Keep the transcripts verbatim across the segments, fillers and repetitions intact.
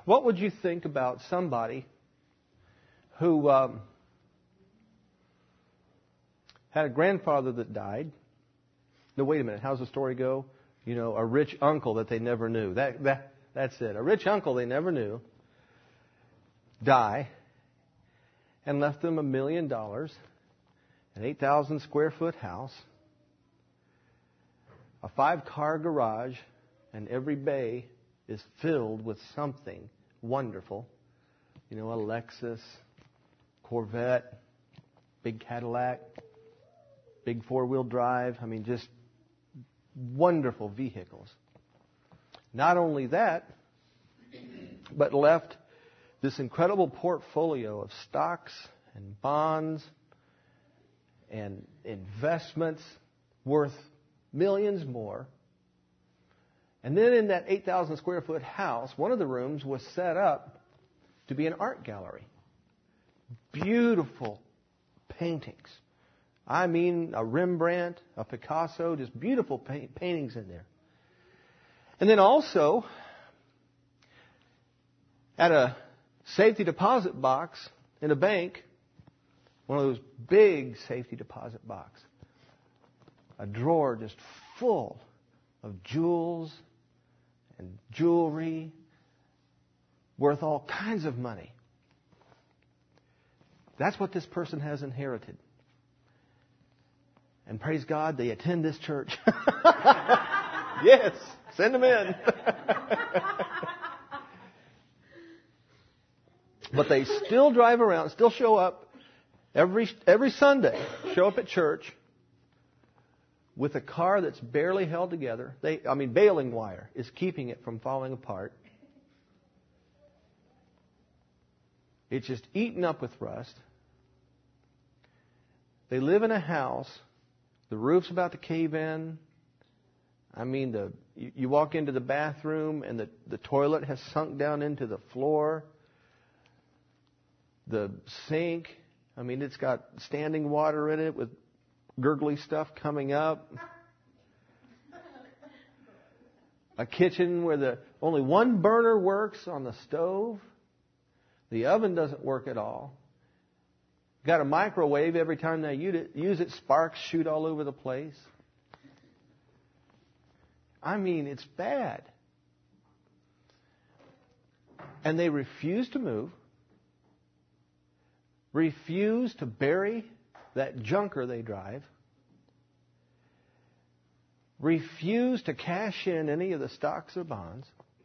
What would you think about somebody who um, had a grandfather that died? No, wait a minute. How's the story go? You know, a rich uncle that they never knew. That, that That's it. A rich uncle they never knew die and left them a million dollars, an eight thousand square foot house, a five-car garage, and every bay is filled with something wonderful. You know, a Lexus, Corvette, big Cadillac, big four-wheel drive. I mean, just wonderful vehicles. Not only that, but left this incredible portfolio of stocks and bonds and investments worth millions more. And then in that eight thousand square foot house, one of the rooms was set up to be an art gallery. Beautiful paintings. I mean, a Rembrandt, a Picasso, just beautiful paint- paintings in there. And then also, at a safety deposit box in a bank, one of those big safety deposit box, a drawer just full of jewels and jewelry worth all kinds of money. That's what this person has inherited. And praise God, they attend this church. Yes, send them in. But they still drive around, still show up every every Sunday, show up at church with a car that's barely held together. They, I mean, baling wire is keeping it from falling apart. It's just eaten up with rust. They live in a house. The roof's about to cave in. I mean, the you, you walk into the bathroom and the, the toilet has sunk down into the floor. The sink, I mean, it's got standing water in it with gurgly stuff coming up. A kitchen where the only one burner works on the stove. The oven doesn't work at all. Got a microwave. Every time they use it, use it, sparks shoot all over the place. I mean, it's bad. And they refuse to move. Refuse to bury that junker they drive. Refuse to cash in any of the stocks or bonds.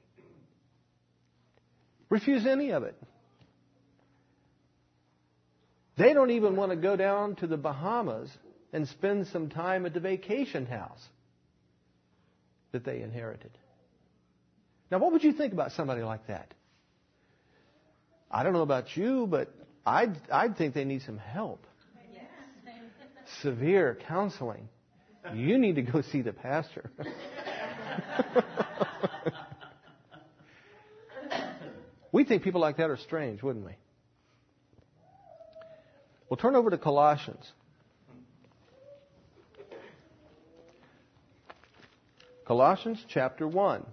Refuse any of it. They don't even want to go down to the Bahamas and spend some time at the vacation house that they inherited. Now, what would you think about somebody like that? I don't know about you, but I'd, I'd think they need some help. Yes. Severe counseling. You need to go see the pastor. We'd think people like that are strange, wouldn't we? Well, turn over to Colossians. Colossians chapter one.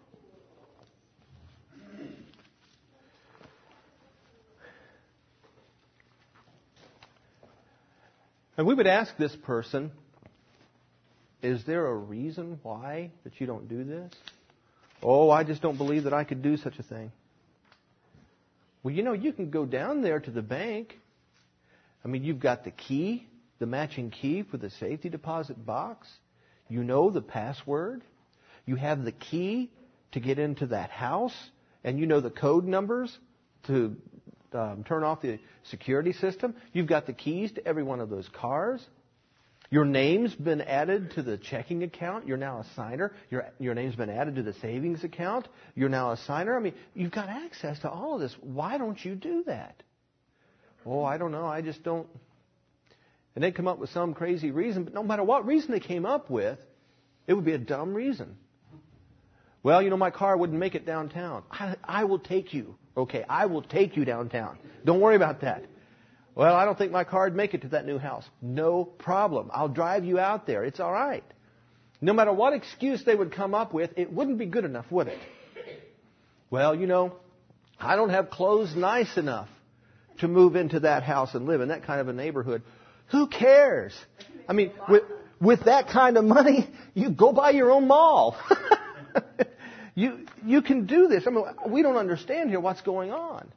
And we would ask this person, is there a reason why that you don't do this? Oh, I just don't believe that I could do such a thing. Well, you know, you can go down there to the bank. I mean, you've got the key, the matching key for the safety deposit box. You know the password. You have the key to get into that house. And you know the code numbers to um, turn off the security system. You've got the keys to every one of those cars. Your name's been added to the checking account. You're now a signer. Your, your name's been added to the savings account. You're now a signer. I mean, you've got access to all of this. Why don't you do that? Oh, I don't know. I just don't. And they come up with some crazy reason. But no matter what reason they came up with, it would be a dumb reason. Well, you know, my car wouldn't make it downtown. I, I will take you. Okay, I will take you downtown. Don't worry about that. Well, I don't think my car would make it to that new house. No problem. I'll drive you out there. It's all right. No matter what excuse they would come up with, it wouldn't be good enough, would it? Well, you know, I don't have clothes nice enough to move into that house and live in that kind of a neighborhood. Who cares? I mean, with, with that kind of money, you go buy your own mall. you you can do this. I mean, we don't understand here what's going on.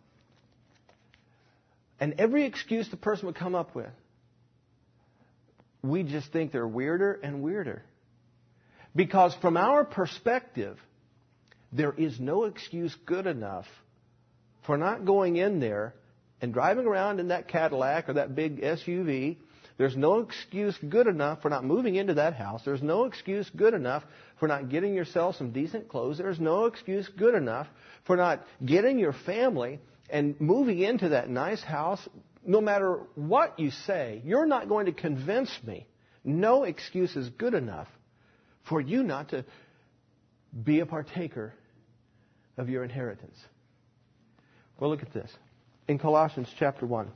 And every excuse the person would come up with, we just think they're weirder and weirder. Because from our perspective, there is no excuse good enough for not going in there and driving around in that Cadillac or that big S U V. There's no excuse good enough for not moving into that house. There's no excuse good enough for not getting yourself some decent clothes. There's no excuse good enough for not getting your family and moving into that nice house. No matter what you say, you're not going to convince me. No excuse is good enough for you not to be a partaker of your inheritance. Well, look at this. In Colossians chapter one.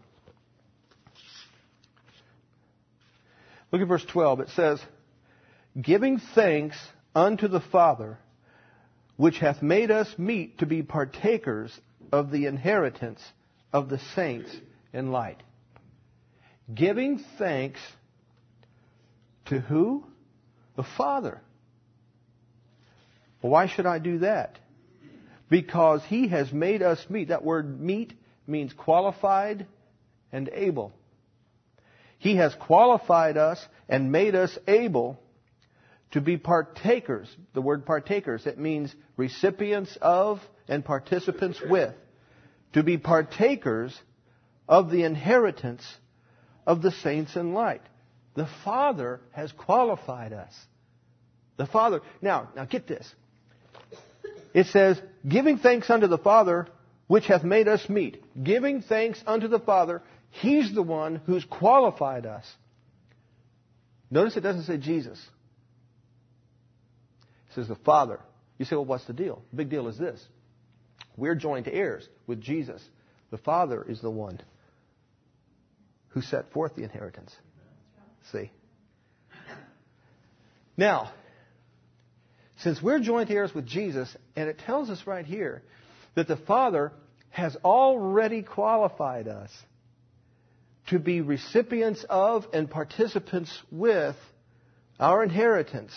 Look at verse twelve. It says, giving thanks unto the Father, which hath made us meet to be partakers of the inheritance of the saints in light. Giving thanks to who? The Father. Well, why should I do that? Because He has made us meet. That word meet means qualified and able. He has qualified us and made us able to be partakers. The word partakers, it means recipients of and participants with. To be partakers of the inheritance of the saints in light. The Father has qualified us. The Father. Now, now get this. It says, giving thanks unto the Father, which hath made us meet. Giving thanks unto the Father. He's the one who's qualified us. Notice it doesn't say Jesus. It says the Father. You say, well, what's the deal? The big deal is this. We're joint heirs with Jesus. The Father is the one who set forth the inheritance. See? Now, since we're joint heirs with Jesus, and it tells us right here that the Father has already qualified us to be recipients of and participants with our inheritance,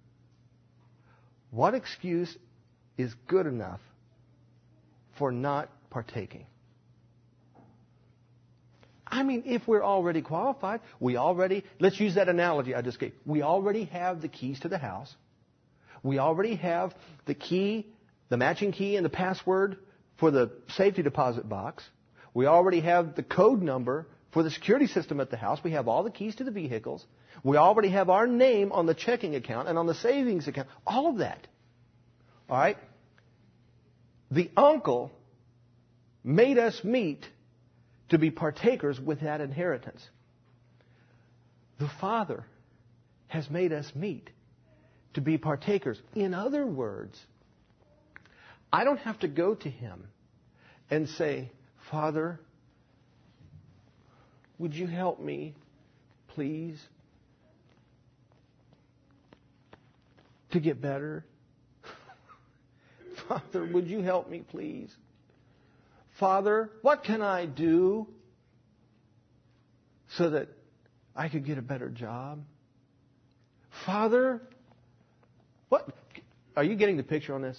what excuse is good enough for not partaking? I mean, if we're already qualified, we already, let's use that analogy I just gave. We already have the keys to the house. We already have the key, the matching key and the password for the safety deposit box. We already have the code number for the security system at the house. We have all the keys to the vehicles. We already have our name on the checking account and on the savings account. All of that. All right? The uncle made us meet to be partakers with that inheritance. The Father has made us meet to be partakers. In other words, I don't have to go to Him and say, Father, would you help me, please, to get better? Father, would you help me, please? Father, what can I do so that I could get a better job? Father, what? Are you getting the picture on this?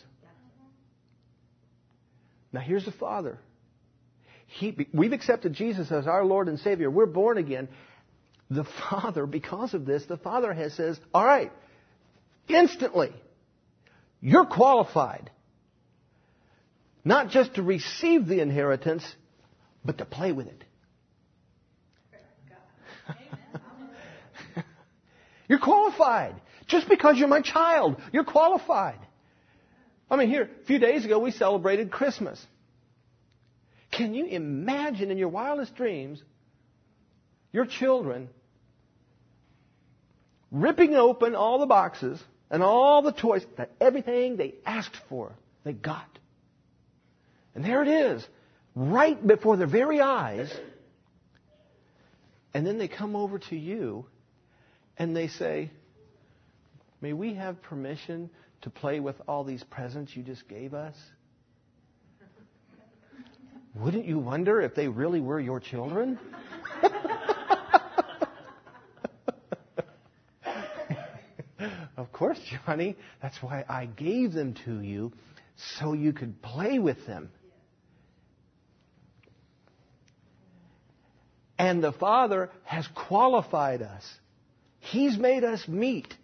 Now here's the Father. He, we've accepted Jesus as our Lord and Savior. We're born again. The Father, because of this, the Father has says, all right, instantly, you're qualified. Not just to receive the inheritance, but to play with it. You're qualified. Just because you're my child, you're qualified. I mean, here, a few days ago, we celebrated Christmas. Can you imagine in your wildest dreams your children ripping open all the boxes and all the toys, that everything they asked for, they got? And there it is, right before their very eyes. And then they come over to you and they say, may we have permission to play with all these presents you just gave us? wouldn't you wonder if they really were your children? Of course, Johnny. That's why I gave them to you, so you could play with them. And the Father has qualified us. He's made us meet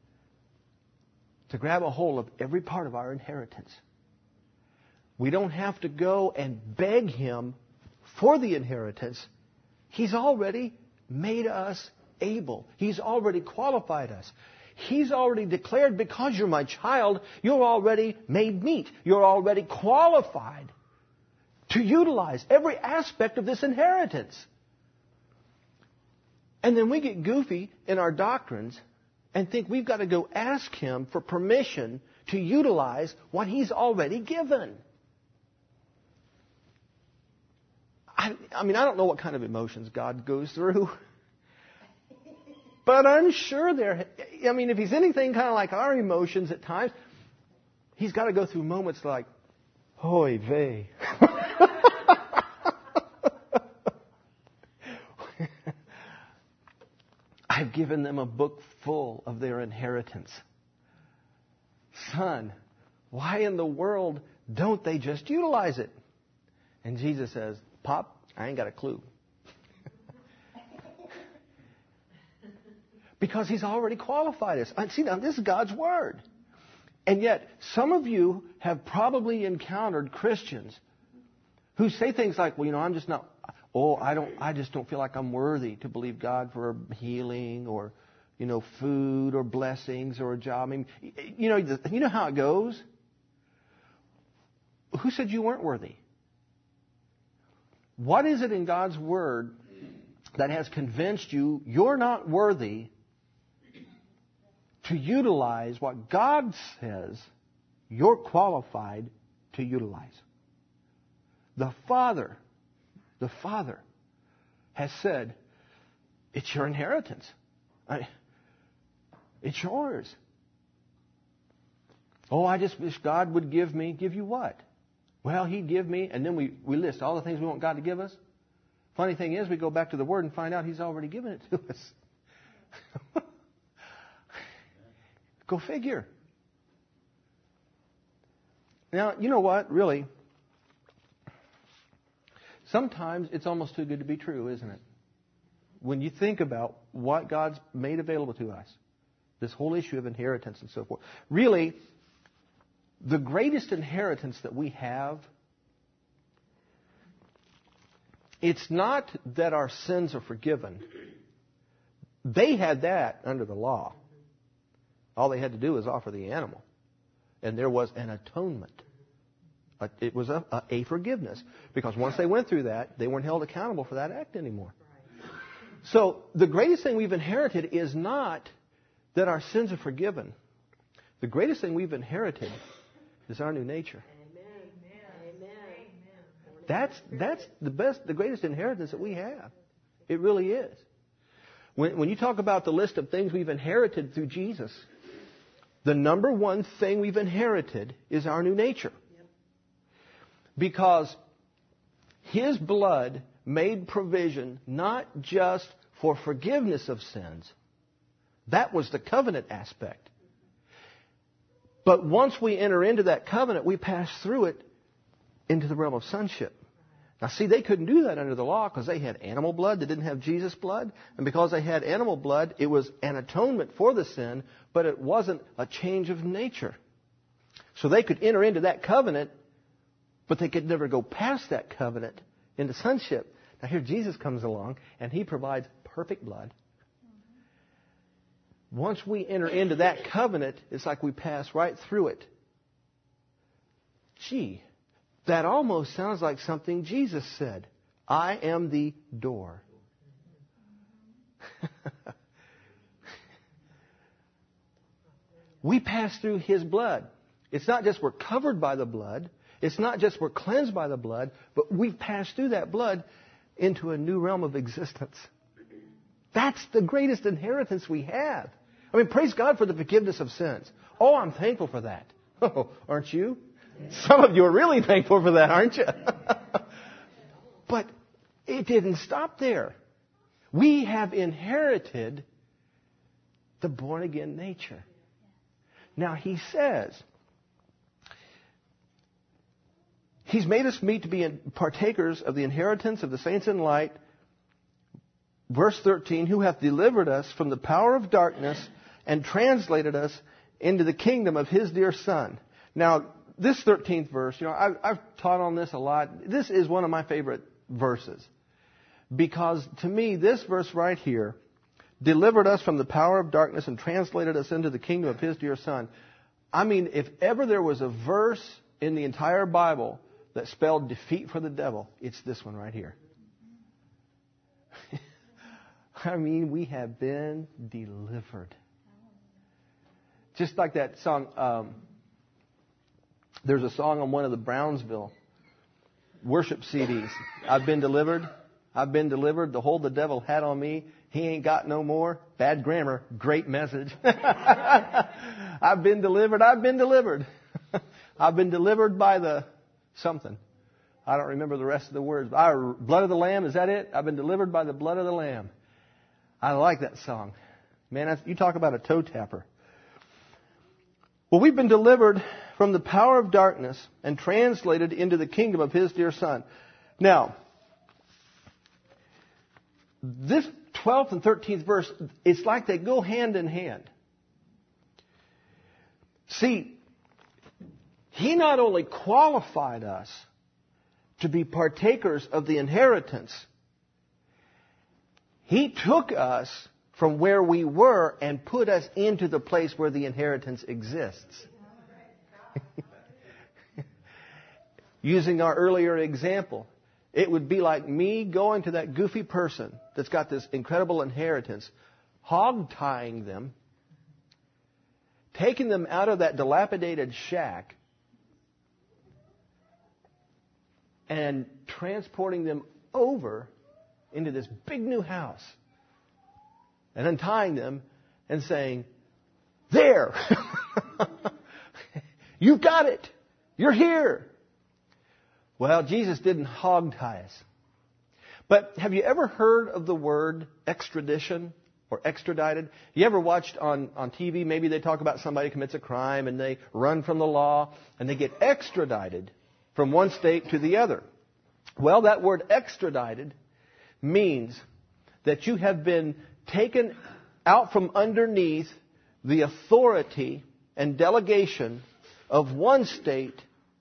to grab a hold of every part of our inheritance. We don't have to go and beg Him for the inheritance. He's already made us able. He's already qualified us. He's already declared, because you're my child, you're already made meet. You're already qualified to utilize every aspect of this inheritance. And then we get goofy in our doctrines and think we've got to go ask Him for permission to utilize what He's already given. I, I mean, I don't know what kind of emotions God goes through. But I'm sure there, I mean, if He's anything kind of like our emotions at times, He's got to go through moments like, oy vey. I've given them a book full of their inheritance. Son, why in the world don't they just utilize it? And Jesus says, Pop, I ain't got a clue. Because He's already qualified us. See, now this is God's Word. And yet, some of you have probably encountered Christians who say things like, well, you know, I'm just not, oh, I don't, I just don't feel like I'm worthy to believe God for healing or, you know, food or blessings or a job. I mean, you know, you know how it goes? Who said you weren't worthy? What is it in God's Word that has convinced you you're not worthy to utilize what God says you're qualified to utilize? The Father, the Father has said, it's your inheritance. I, it's yours. Oh, I just wish God would give me. Give you what? Well, He'd give me, and then we, we list all the things we want God to give us. Funny thing is, we go back to the Word and find out He's already given it to us. Go figure. Now, you know what? Really, sometimes it's almost too good to be true, isn't it? When you think about what God's made available to us, this whole issue of inheritance and so forth. Really, the greatest inheritance that we have, it's not that our sins are forgiven. They had that under the law. All they had to do was offer the animal. And there was an atonement. It was a, a, a forgiveness. Because once they went through that, they weren't held accountable for that act anymore. So the greatest thing we've inherited is not that our sins are forgiven. The greatest thing we've inherited is our new nature. Amen. That's that's the best, the greatest inheritance that we have. It really is. When, when you talk about the list of things we've inherited through Jesus, the number one thing we've inherited is our new nature. Because His blood made provision not just for forgiveness of sins. That was the covenant aspect. But once we enter into that covenant, we pass through it into the realm of sonship. Now see, they couldn't do that under the law because they had animal blood. They didn't have Jesus' blood. And because they had animal blood, it was an atonement for the sin, but it wasn't a change of nature. So they could enter into that covenant, but they could never go past that covenant into sonship. Now here Jesus comes along and He provides perfect blood. Once we enter into that covenant, it's like we pass right through it. Gee, that almost sounds like something Jesus said. I am the door. We pass through His blood. It's not just we're covered by the blood. It's not just we're cleansed by the blood, but we've passed through that blood into a new realm of existence. That's the greatest inheritance we have. I mean, praise God for the forgiveness of sins. Oh, I'm thankful for that. Oh, aren't you? Some of you are really thankful for that, aren't you? But it didn't stop there. We have inherited the born-again nature. Now, he says, He's made us meet to be partakers of the inheritance of the saints in light. Verse thirteen, who hath delivered us from the power of darkness and translated us into the kingdom of His dear Son. Now, this thirteenth verse, you know, I've, I've taught on this a lot. This is one of my favorite verses. Because to me, this verse right here, delivered us from the power of darkness and translated us into the kingdom of His dear Son. I mean, if ever there was a verse in the entire Bible that spelled defeat for the devil, it's this one right here. I mean, we have been delivered. Just like that song, um, there's a song on one of the Brownsville worship C Ds. I've been delivered. I've been delivered. The hold the devil had on me. He ain't got no more. Bad grammar. Great message. I've been delivered. I've been delivered. I've been delivered by the something. I don't remember the rest of the words. Our blood of the Lamb, is that it? I've been delivered by the blood of the Lamb. I like that song. Man, that's, you talk about a toe tapper. Well, we've been delivered from the power of darkness and translated into the kingdom of His dear Son. Now, this twelfth and thirteenth verse, it's like they go hand in hand. See, He not only qualified us to be partakers of the inheritance, He took us from where we were and put us into the place where the inheritance exists. Using our earlier example, it would be like me going to that goofy person that's got this incredible inheritance, hog-tying them, taking them out of that dilapidated shack, and transporting them over into this big new house. And untying them and saying, there! You've got it! You're here! Well, Jesus didn't hog-tie us. But have you ever heard of the word extradition or extradited? You ever watched on, on T V, maybe they talk about somebody commits a crime and they run from the law and they get extradited from one state to the other. Well, that word extradited means that you have been taken out from underneath the authority and delegation of one state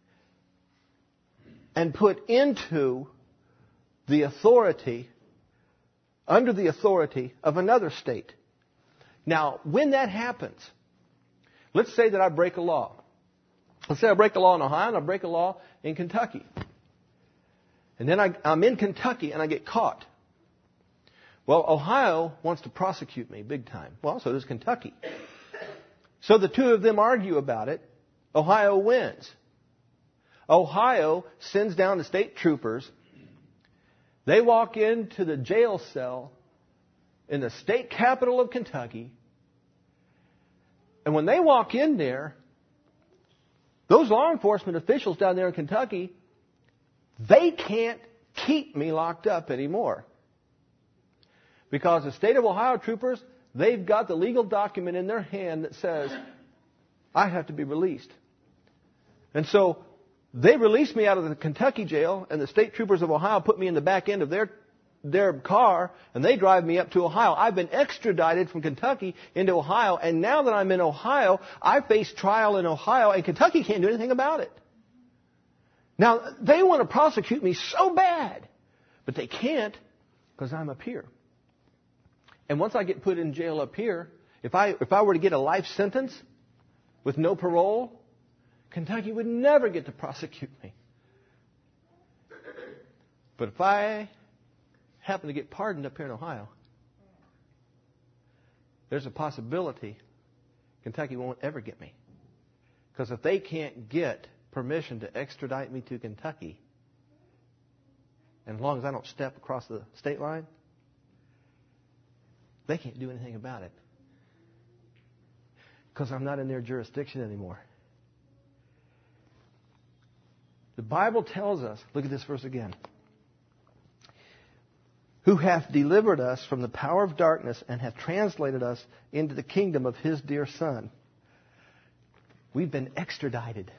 and put into the authority, under the authority of another state. Now, when that happens, let's say that I break a law. Let's say I break a law in Ohio and I break a law in Kentucky. And then I, I'm in Kentucky and I get caught. Well, Ohio wants to prosecute me big time. Well, so does Kentucky. So the two of them argue about it. Ohio wins. Ohio sends down the state troopers. They walk into the jail cell in the state capital of Kentucky. And when they walk in there, those law enforcement officials down there in Kentucky, they can't keep me locked up anymore. Because the state of Ohio troopers, they've got the legal document in their hand that says, I have to be released. And so they released me out of the Kentucky jail, and the state troopers of Ohio put me in the back end of their their car, and they drive me up to Ohio. I've been extradited from Kentucky into Ohio, and now that I'm in Ohio, I face trial in Ohio, and Kentucky can't do anything about it. Now, they want to prosecute me so bad, but they can't because I'm up here. And once I get put in jail up here, if I if I were to get a life sentence with no parole, Kentucky would never get to prosecute me. But if I happen to get pardoned up here in Ohio, there's a possibility Kentucky won't ever get me. Because if they can't get permission to extradite me to Kentucky, and as long as I don't step across the state line, they can't do anything about it. Because I'm not in their jurisdiction anymore. The Bible tells us, look at this verse again. who hath delivered us from the power of darkness and hath translated us into the kingdom of his dear Son. We've been extradited.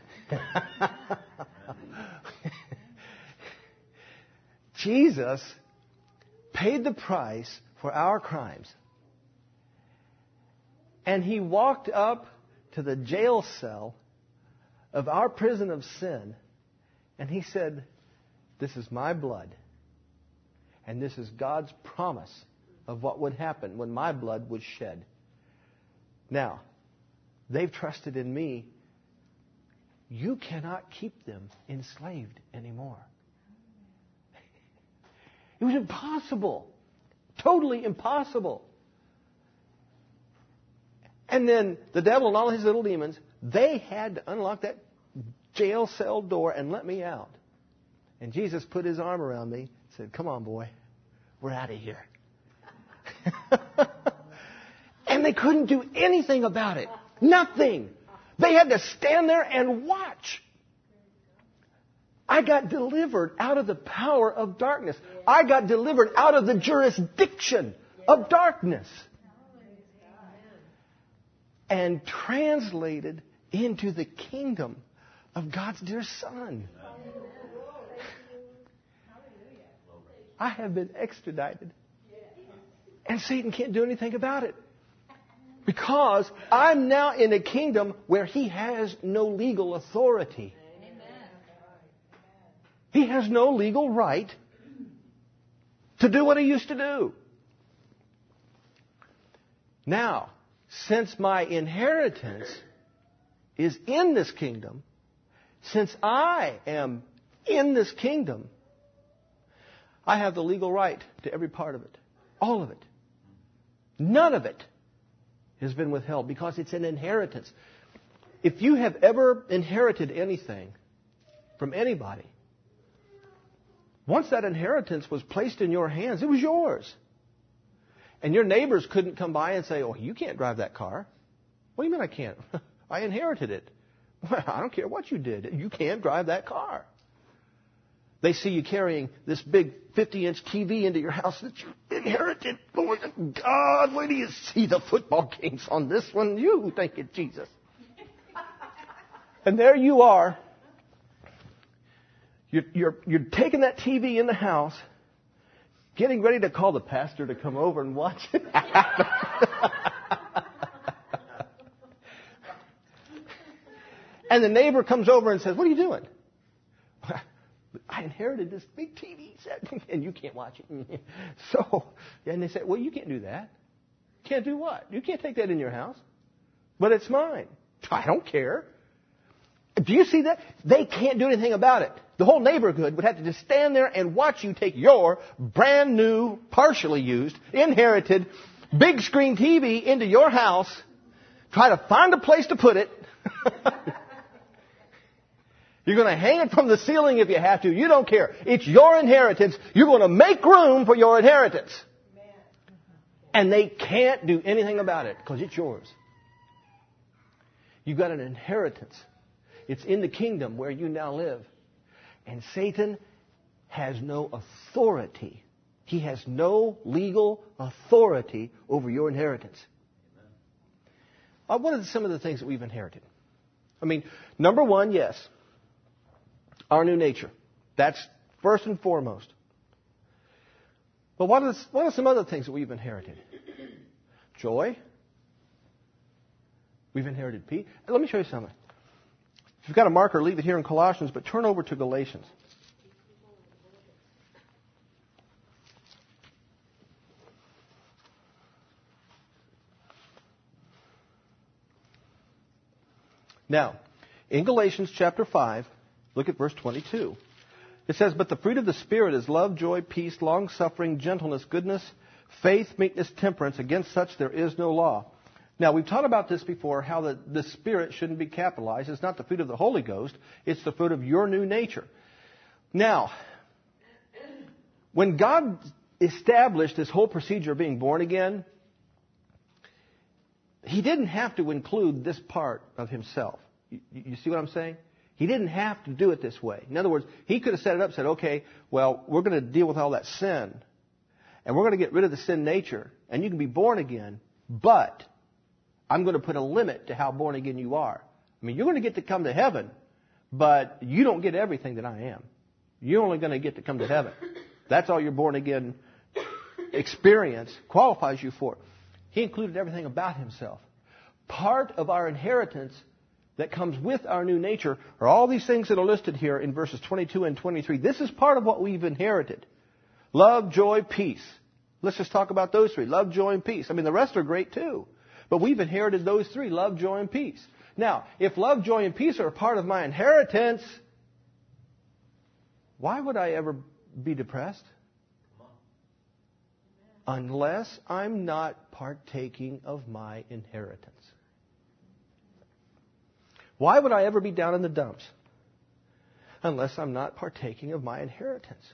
Jesus paid the price for our crimes. And he walked up to the jail cell of our prison of sin, and he said, "This is my blood. And this is God's promise of what would happen when my blood was shed." Now, they've trusted in me. You cannot keep them enslaved anymore. It was impossible. Totally impossible. And then the devil and all his little demons, they had to unlock that jail cell door and let me out. And Jesus put his arm around me and said, "Come on, boy. We're out of here." And they couldn't do anything about it. Nothing. They had to stand there and watch. I got delivered out of the power of darkness. I got delivered out of the jurisdiction of darkness. And translated into the kingdom of God's dear Son. I have been extradited. And Satan can't do anything about it. Because I'm now in a kingdom where he has no legal authority. He has no legal right to do what he used to do. Now, since my inheritance is in this kingdom, since I am in this kingdom, I have the legal right to every part of it. All of it. None of it has been withheld because it's an inheritance. If you have ever inherited anything from anybody, once that inheritance was placed in your hands, it was yours. And your neighbors couldn't come by and say, "Oh, you can't drive that car." "What do you mean I can't?" "I inherited it." "Well, I don't care what you did. You can't drive that car." They see you carrying this big fifty-inch T V into your house that you inherited. Oh, God, wait till you see the football games on this one. You thank you, Jesus. And there you are. You're, you're, you're taking that T V in the house, getting ready to call the pastor to come over and watch it happen. And the neighbor comes over and says, "What are you doing?" "I inherited this big T V set, and you can't watch it." So, and they say, "Well, you can't do that." "Can't do what?" "You can't take that in your house." "But it's mine." "I don't care." Do you see that? They can't do anything about it. The whole neighborhood would have to just stand there and watch you take your brand new, partially used, inherited, big screen T V into your house, try to find a place to put it. You're going to hang it from the ceiling if you have to. You don't care. It's your inheritance. You're going to make room for your inheritance. And they can't do anything about it because it's yours. You've got an inheritance. It's in the kingdom where you now live. And Satan has no authority. He has no legal authority over your inheritance. Uh, what are some of the things that we've inherited? I mean, number one, yes. Our new nature. That's first and foremost. But what are, what are some other things that we've inherited? Joy. We've inherited peace. Let me show you something. If you've got a marker, leave it here in Colossians, but turn over to Galatians. Now, in Galatians chapter five, look at verse twenty-two. It says, "But the fruit of the Spirit is love, joy, peace, long-suffering, gentleness, goodness, faith, meekness, temperance. Against such there is no law." Now, we've taught about this before, how the, the Spirit shouldn't be capitalized. It's not the fruit of the Holy Ghost. It's the fruit of your new nature. Now, when God established this whole procedure of being born again, He didn't have to include this part of Himself. You, you see what I'm saying? He didn't have to do it this way. In other words, He could have set it up and said, "Okay, well, we're going to deal with all that sin. And we're going to get rid of the sin nature. And you can be born again. But I'm going to put a limit to how born again you are. I mean, you're going to get to come to heaven. But you don't get everything that I am. You're only going to get to come to heaven. That's all your born again experience qualifies you for. He included everything about himself. Part of our inheritance that comes with our new nature are all these things that are listed here in verses twenty-two and twenty-three. This is part of what we've inherited. Love, joy, peace. Let's just talk about those three. Love, joy, and peace. I mean, the rest are great too. But we've inherited those three. Love, joy, and peace. Now, if love, joy, and peace are a part of my inheritance, why would I ever be depressed? Unless I'm not partaking of my inheritance. Why would I ever be down in the dumps? Unless I'm not partaking of my inheritance.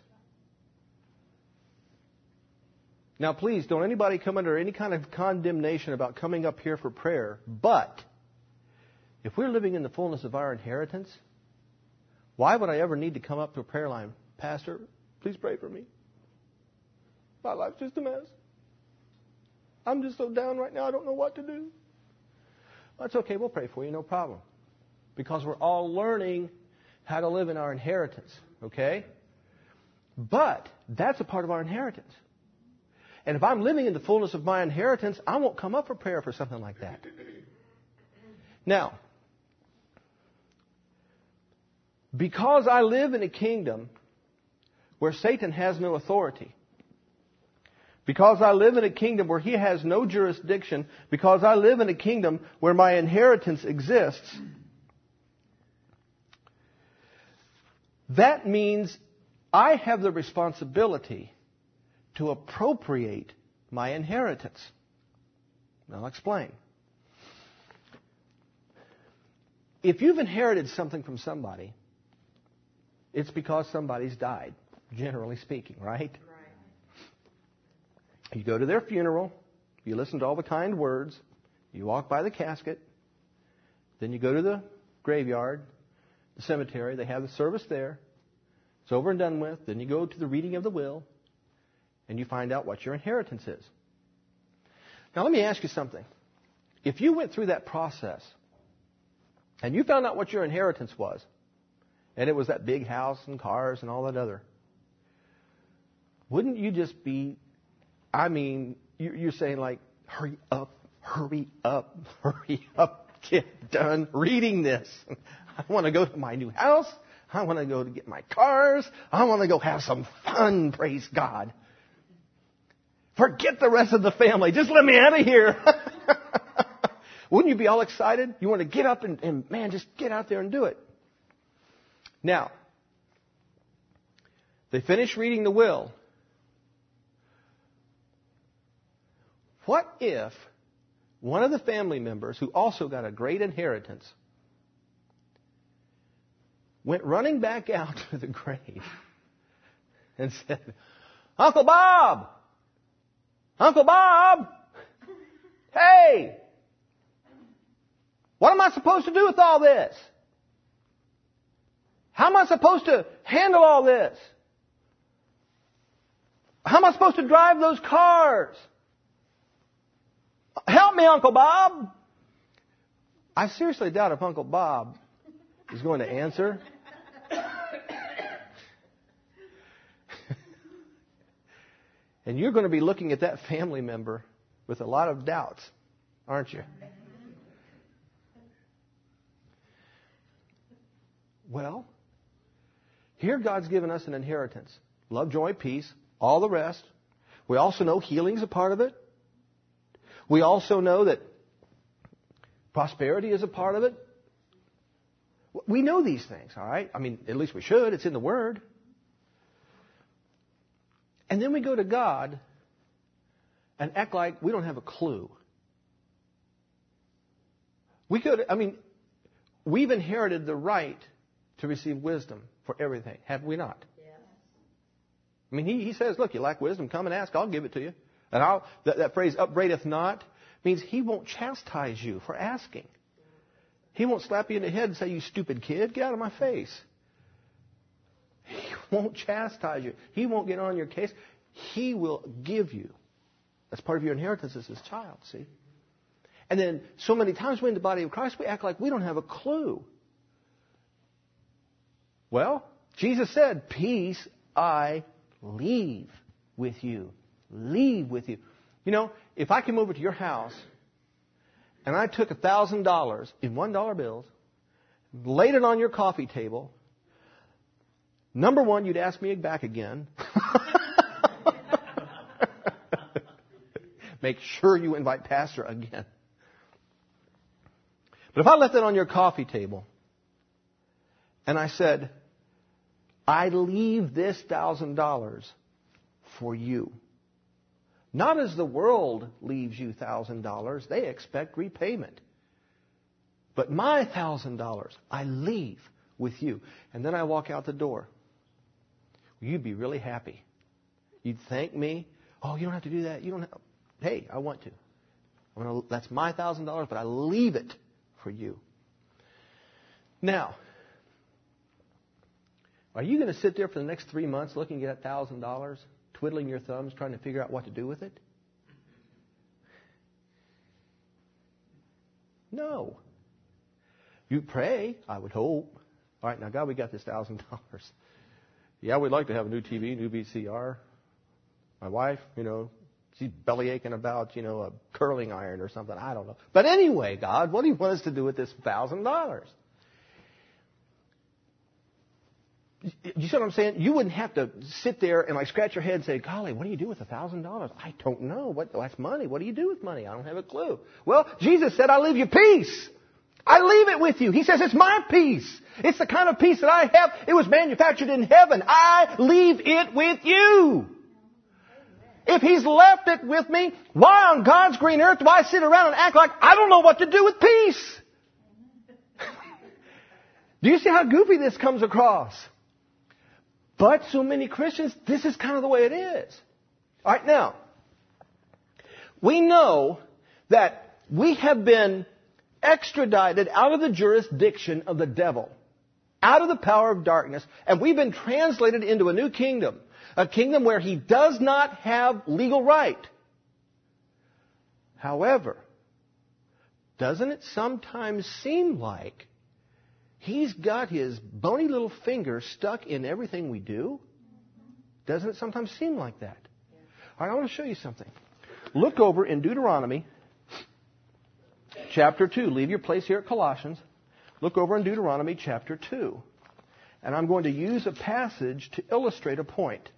Now, please, don't anybody come under any kind of condemnation about coming up here for prayer. But if we're living in the fullness of our inheritance, why would I ever need to come up to a prayer line? Pastor, please pray for me. My life's just a mess. I'm just so down right now, I don't know what to do. That's okay, we'll pray for you, no problem. Because we're all learning how to live in our inheritance, okay? But that's a part of our inheritance. And if I'm living in the fullness of my inheritance, I won't come up for prayer for something like that. Now, because I live in a kingdom where Satan has no authority, because I live in a kingdom where he has no jurisdiction, because I live in a kingdom where my inheritance exists, that means I have the responsibility to appropriate my inheritance. Now I'll explain. If you've inherited something from somebody, it's because somebody's died, generally speaking, right? You go to their funeral, you listen to all the kind words, you walk by the casket, then you go to the graveyard, the cemetery, they have the service there, it's over and done with, then you go to the reading of the will, and you find out what your inheritance is. Now let me ask you something. If you went through that process, and you found out what your inheritance was, and it was that big house and cars and all that other, wouldn't you just be, I mean, you're saying like, hurry up, hurry up, hurry up, get done reading this. I want to go to my new house. I want to go to get my cars. I want to go have some fun, praise God. Forget the rest of the family. Just let me out of here. Wouldn't you be all excited? You want to get up and, and, man, just get out there and do it. Now, they finish reading the will. What if one of the family members who also got a great inheritance went running back out to the grave and said, Uncle Bob! Uncle Bob! Hey! What am I supposed to do with all this? How am I supposed to handle all this? How am I supposed to drive those cars? Help me, Uncle Bob. I seriously doubt if Uncle Bob is going to answer. And you're going to be looking at that family member with a lot of doubts, aren't you? Well, here God's given us an inheritance. Love, joy, peace, all the rest. We also know healing's a part of it. We also know that prosperity is a part of it. We know these things, all right? I mean, at least we should. It's in the Word. And then we go to God and act like we don't have a clue. We could, I mean, we've inherited the right to receive wisdom for everything, have we not? Yes. I mean, he, he says, look, you lack wisdom, come and ask, I'll give it to you. And I'll, that, that phrase, upbraideth not, means he won't chastise you for asking. He won't slap you in the head and say, you stupid kid, get out of my face. He won't chastise you. He won't get on your case. He will give you. That's part of your inheritance as His child, see? And then so many times we in the body of Christ, we act like we don't have a clue. Well, Jesus said, peace I leave with you. Leave with you. You know, if I came over to your house and I took one thousand dollars in one dollar bills, laid it on your coffee table, number one, you'd ask me back again. Make sure you invite Pastor again. But if I left it on your coffee table and I said, I leave this one thousand dollars for you. Not as the world leaves you one thousand dollars. They expect repayment. But my one thousand dollars, I leave with you. And then I walk out the door. You'd be really happy. You'd thank me. Oh, you don't have to do that. You don't have... Hey, I want to. I'm gonna, that's my one thousand dollars, but I leave it for you. Now, are you going to sit there for the next three months looking at that one thousand dollars, twiddling your thumbs, trying to figure out what to do with it? No. You pray, I would hope. All right, now, God, we got this one thousand dollars. Yeah, we'd like to have a new T V, new V C R. My wife, you know, she's belly aching about, you know, a curling iron or something. I don't know. But anyway, God, what do you want us to do with this one thousand dollars? You see what I'm saying? You wouldn't have to sit there and like scratch your head and say, golly, what do you do with one thousand dollars? I don't know. What, that's money. What do you do with money? I don't have a clue. Well, Jesus said, I leave you peace. I leave it with you. He says, it's my peace. It's the kind of peace that I have. It was manufactured in heaven. I leave it with you. If He's left it with me, why on God's green earth do I sit around and act like I don't know what to do with peace? Do you see how goofy this comes across? But so many Christians, this is kind of the way it is. All right, now, we know that we have been extradited out of the jurisdiction of the devil, out of the power of darkness, and we've been translated into a new kingdom, a kingdom where he does not have legal right. However, doesn't it sometimes seem like he's got his bony little finger stuck in everything we do? Doesn't it sometimes seem like that? All right, I want to show you something. Look over in Deuteronomy chapter two. Leave your place here at Colossians. Look over in Deuteronomy chapter two. And I'm going to use a passage to illustrate a point.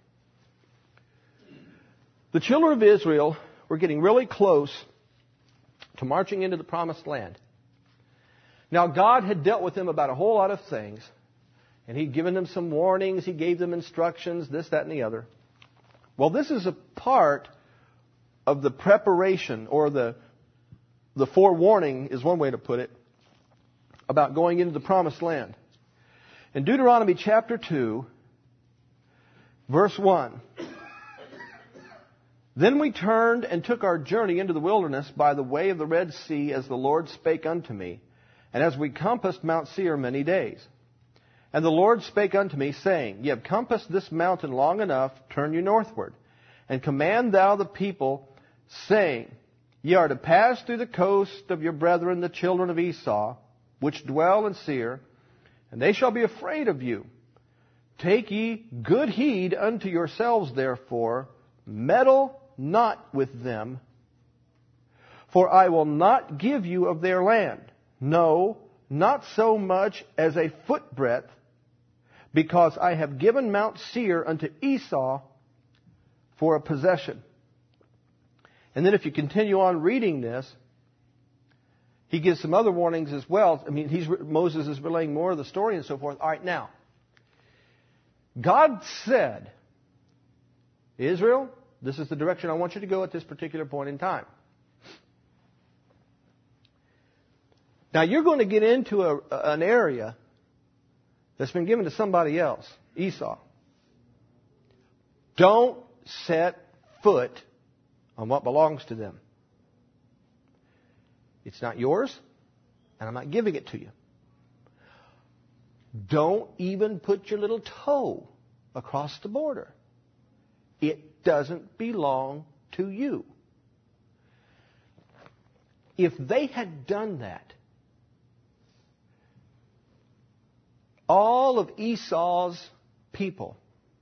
The children of Israel were getting really close to marching into the promised land. Now, God had dealt with them about a whole lot of things. And He'd given them some warnings. He gave them instructions, this, that, and the other. Well, this is a part of the preparation, or the, the forewarning is one way to put it, about going into the promised land. In Deuteronomy chapter two, verse one. Then we turned and took our journey into the wilderness by the way of the Red Sea, as the Lord spake unto me, and as we compassed Mount Seir many days. And the Lord spake unto me, saying, Ye have compassed this mountain long enough, turn you northward, and command thou the people, saying, Ye are to pass through the coast of your brethren, the children of Esau, which dwell in Seir, and they shall be afraid of you. Take ye good heed unto yourselves, therefore, meddle not with them, for I will not give you of their land, no, not so much as a footbreadth, because I have given Mount Seir unto Esau for a possession. And then if you continue on reading this, he gives some other warnings as well. I mean, he's, Moses is relaying more of the story and so forth. All right, now, God said, Israel, this is the direction I want you to go at this particular point in time. Now, you're going to get into a, an area that's been given to somebody else, Esau. Don't set foot on what belongs to them. It's not yours, and I'm not giving it to you. Don't even put your little toe across the border. It doesn't belong to you. If they had done that, all of Esau's people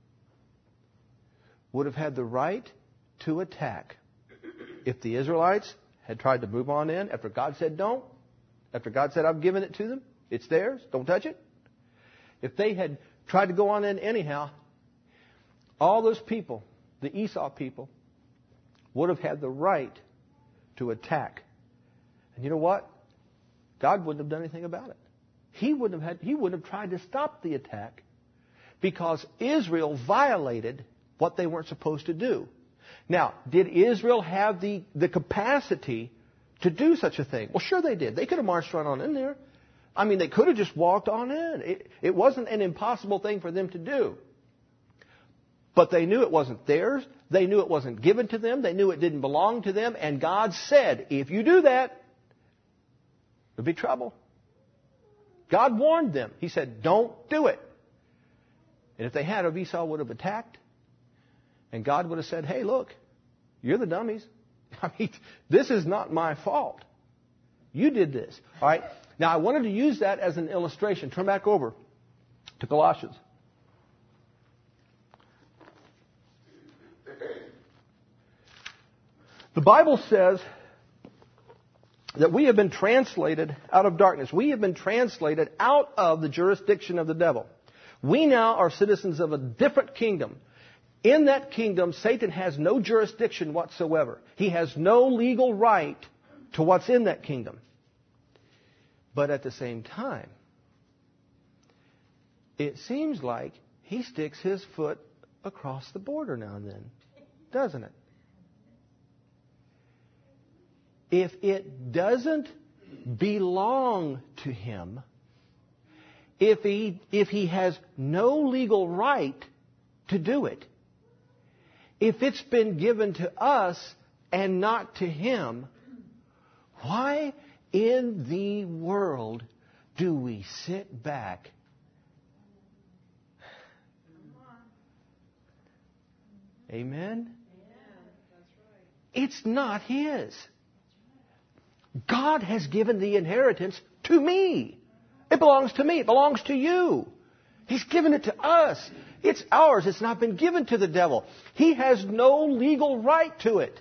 would have had the right to attack. If the Israelites had tried to move on in after God said don't, after God said I've given it to them, it's theirs, don't touch it. If they had tried to go on in anyhow, all those people, the Esau people, would have had the right to attack. And you know what? God wouldn't have done anything about it. He wouldn't have had, he wouldn't have tried to stop the attack because Israel violated what they weren't supposed to do. Now, did Israel have the, the capacity to do such a thing? Well, sure they did. They could have marched right on in there. I mean, they could have just walked on in. It, it wasn't an impossible thing for them to do. But they knew it wasn't theirs. They knew it wasn't given to them. They knew it didn't belong to them. And God said, if you do that, there'll be trouble. God warned them. He said, don't do it. And if they had, Esau would have attacked. And God would have said, hey, look, you're the dummies. I mean, this is not my fault. You did this. All right. Now, I wanted to use that as an illustration. Turn back over to Colossians. The Bible says that we have been translated out of darkness. We have been translated out of the jurisdiction of the devil. We now are citizens of a different kingdom. In that kingdom, Satan has no jurisdiction whatsoever. He has no legal right to what's in that kingdom. But at the same time, it seems like he sticks his foot across the border now and then, doesn't it? If it doesn't belong to him, if he, if he has no legal right to do it, if it's been given to us and not to him, why in the world do we sit back? Amen? It's not his. God has given the inheritance to me. It belongs to me. It belongs to you. He's given it to us. It's ours. It's not been given to the devil. He has no legal right to it.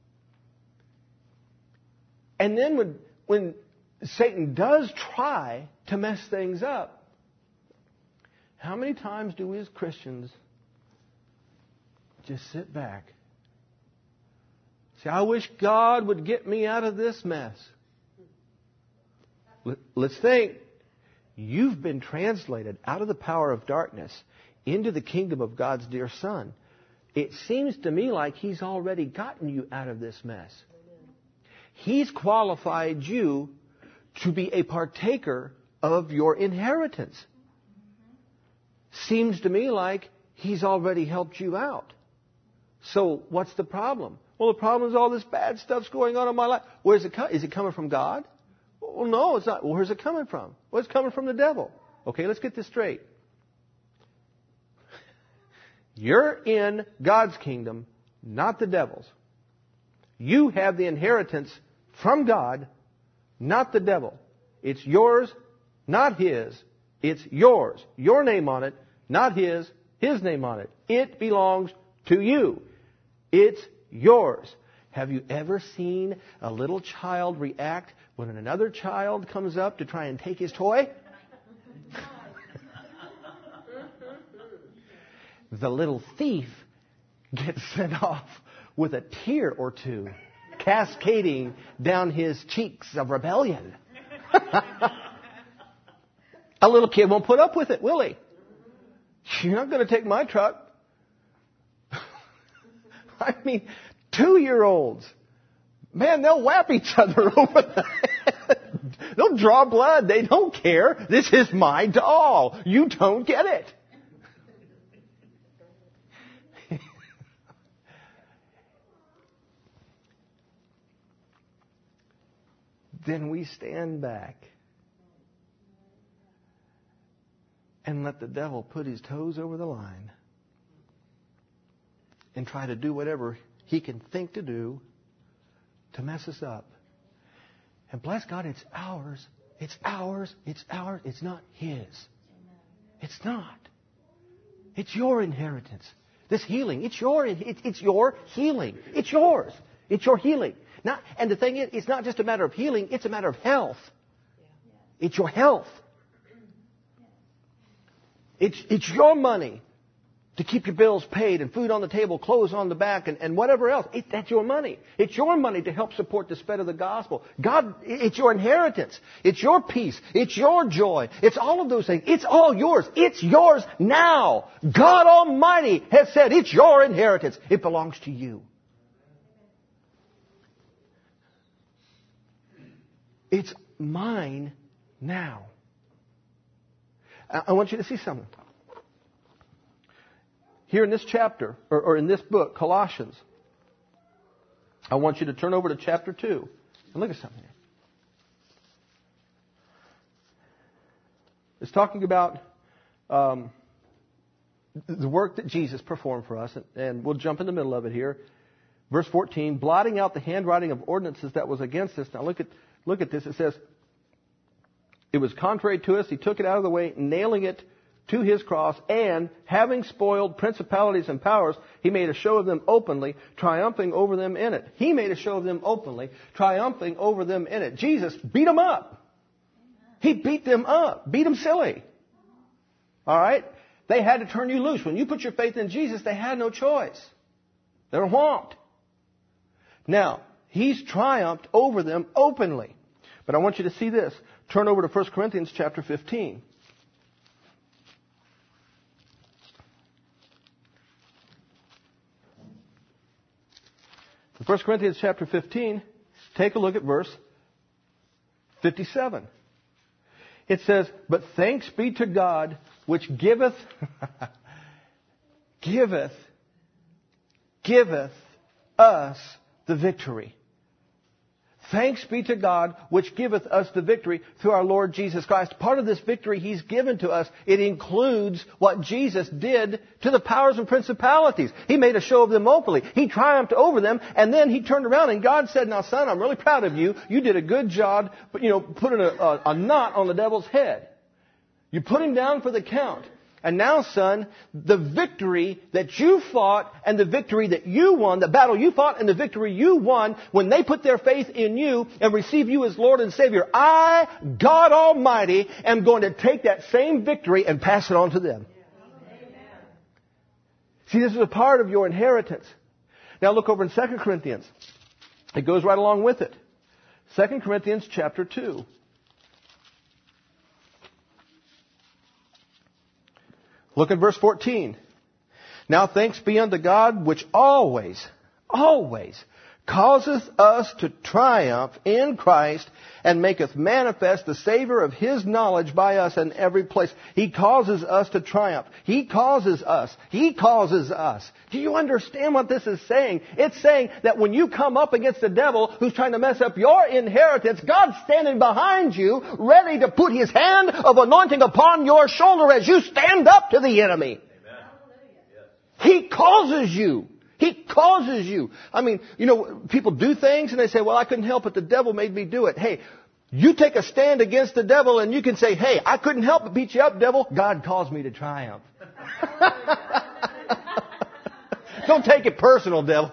And then when, when Satan does try to mess things up, how many times do we as Christians just sit back? Say, I wish God would get me out of this mess. Let's think. You've been translated out of the power of darkness into the kingdom of God's dear Son. It seems to me like He's already gotten you out of this mess. He's qualified you to be a partaker of your inheritance. Seems to me like He's already helped you out. So what's the problem? Well, the problem is all this bad stuff's going on in my life. Where's it coming? Is it coming from God? Well, no, it's not. Where's it coming from? Well, it's coming from the devil. Okay, let's get this straight. You're in God's kingdom, not the devil's. You have the inheritance from God, not the devil. It's yours, not his. It's yours. Your name on it, not his. His name on it. It belongs to you. It's yours. Have you ever seen a little child react when another child comes up to try and take his toy? The little thief gets sent off with a tear or two cascading down his cheeks of rebellion. A little kid won't put up with it, will he? You're not going to take my truck. I mean, two-year-olds, man, they'll whap each other over the head. They'll draw blood. They don't care. This is my doll. You don't get it. Then we stand back and let the devil put his toes over the line. and try to do whatever he can think to do to mess us up. And bless God, it's ours. It's ours. It's ours. It's not his. It's not. It's your inheritance. This healing, it's your, it's, it's your healing. It's yours. It's your healing. Not, and the thing is, it's not just a matter of healing, it's a matter of health. It's your health. It's, it's your money to keep your bills paid and food on the table, clothes on the back, and, and whatever else. It, that's your money. It's your money to help support the spread of the gospel. God, it's your inheritance. It's your peace. It's your joy. It's all of those things. It's all yours. It's yours now. God Almighty has said it's your inheritance. It belongs to you. It's mine now. I, I want you to see something. Here in this chapter, or, or in this book, Colossians, I want you to turn over to chapter two and look at something here. It's talking about um, the work that Jesus performed for us, and, and we'll jump in the middle of it here. Verse fourteen, blotting out the handwriting of ordinances that was against us. Now look at look at this. It says, it was contrary to us. He took it out of the way, nailing it to his cross, and having spoiled principalities and powers, he made a show of them openly, triumphing over them in it. He made a show of them openly, triumphing over them in it. Jesus beat them up. He beat them up, beat them silly. All right? They had to turn you loose. When you put your faith in Jesus, they had no choice. They were whomped. Now, he's triumphed over them openly. But I want you to see this. Turn over to First Corinthians chapter fifteen. In First Corinthians chapter fifteen, take a look at verse fifty-seven. It says, but thanks be to God, which giveth, giveth, giveth us the victory. Thanks be to God, which giveth us the victory through our Lord Jesus Christ. Part of this victory He's given to us, it includes what Jesus did to the powers and principalities. He made a show of them openly. He triumphed over them, and then He turned around and God said, now son, I'm really proud of you. You did a good job, but you know, putting a, a, a knot on the devil's head. You put him down for the count. And now, son, the victory that you fought and the victory that you won, the battle you fought and the victory you won, when they put their faith in you and receive you as Lord and Savior, I, God Almighty, am going to take that same victory and pass it on to them. Amen. See, this is a part of your inheritance. Now look over in Second Corinthians. It goes right along with it. Second Corinthians chapter two. Look at verse fourteen. Now thanks be unto God, which always, always causeth us to triumph in Christ, and maketh manifest the savor of His knowledge by us in every place. He causes us to triumph. He causes us. He causes us. Do you understand what this is saying? It's saying that when you come up against the devil who's trying to mess up your inheritance, God's standing behind you, ready to put His hand of anointing upon your shoulder as you stand up to the enemy. Amen. He causes you. He causes you. I mean, you know, people do things and they say, well, I couldn't help it. The devil made me do it. Hey, you take a stand against the devil and you can say, hey, I couldn't help but beat you up, devil. God caused me to triumph. Don't take it personal, devil.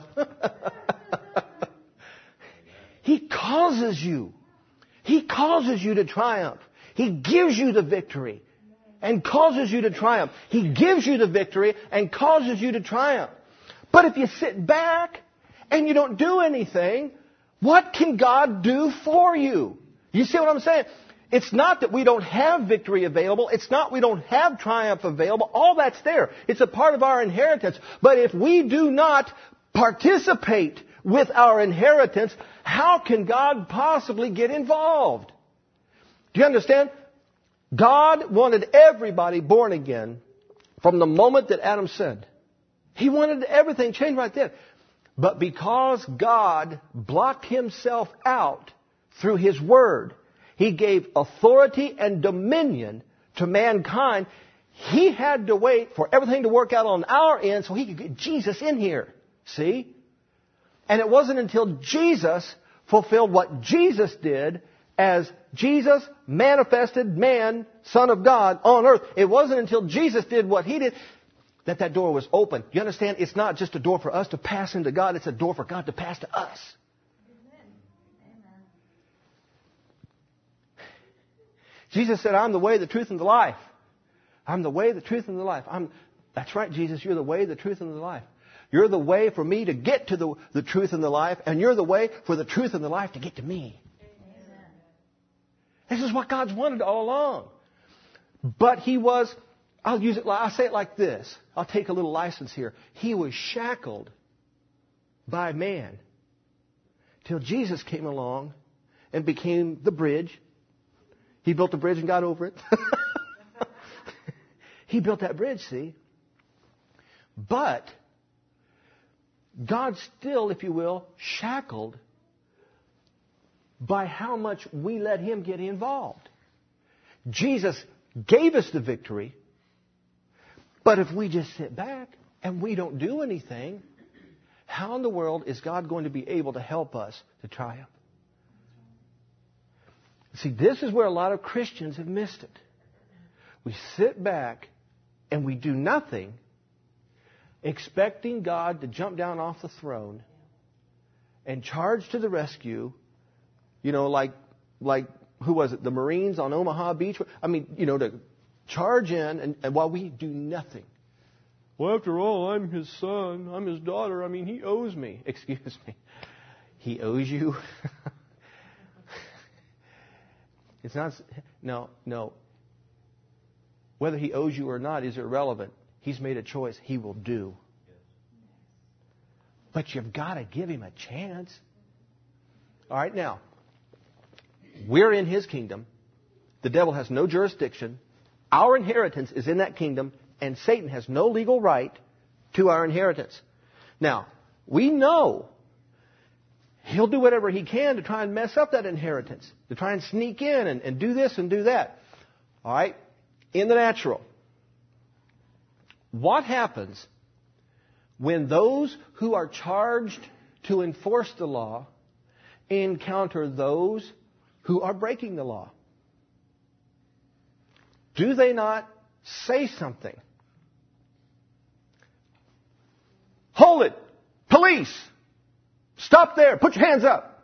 He causes you. He causes you to triumph. He gives you the victory and causes you to triumph. He gives you the victory and causes you to triumph. But if you sit back and you don't do anything, what can God do for you? You see what I'm saying? It's not that we don't have victory available. It's not we don't have triumph available. All that's there. It's a part of our inheritance. But if we do not participate with our inheritance, how can God possibly get involved? Do you understand? God wanted everybody born again from the moment that Adam sinned. He wanted everything changed right then. But because God blocked Himself out through His Word, He gave authority and dominion to mankind. He had to wait for everything to work out on our end so he could get Jesus in here. See? And it wasn't until Jesus fulfilled what Jesus did as Jesus manifested man, Son of God, on earth. It wasn't until Jesus did what he did that that door was open. You understand? It's not just a door for us to pass into God. It's a door for God to pass to us. Amen. Jesus said, I'm the way, the truth, and the life. I'm the way, the truth, and the life. I'm, that's right, Jesus. You're the way, the truth, and the life. You're the way for me to get to the, the truth and the life, and you're the way for the truth and the life to get to me. Amen. This is what God's wanted all along. But he was, I'll use it, I'll say it like this. I'll take a little license here. He was shackled by man till Jesus came along and became the bridge. He built the bridge and got over it. He built that bridge, see? But God still, if you will, shackled by how much we let him get involved. Jesus gave us the victory, but if we just sit back and we don't do anything, how in the world is God going to be able to help us to triumph? See, this is where a lot of Christians have missed it. We sit back and we do nothing, expecting God to jump down off the throne and charge to the rescue, you know, like, like who was it, the Marines on Omaha Beach? I mean, you know, to charge in, and, and while we do nothing. Well, after all, I'm his son, I'm his daughter, I mean, he owes me. Excuse me. He owes you? It's not, no, no. Whether he owes you or not is irrelevant. He's made a choice. He will do. But you've got to give him a chance. All right, now, we're in his kingdom. The devil has no jurisdiction. Our inheritance is in that kingdom, and Satan has no legal right to our inheritance. Now, we know he'll do whatever he can to try and mess up that inheritance, to try and sneak in and, and do this and do that. All right? In the natural. What happens when those who are charged to enforce the law encounter those who are breaking the law? Do they not say something? Hold it! Police! Stop there! Put your hands up!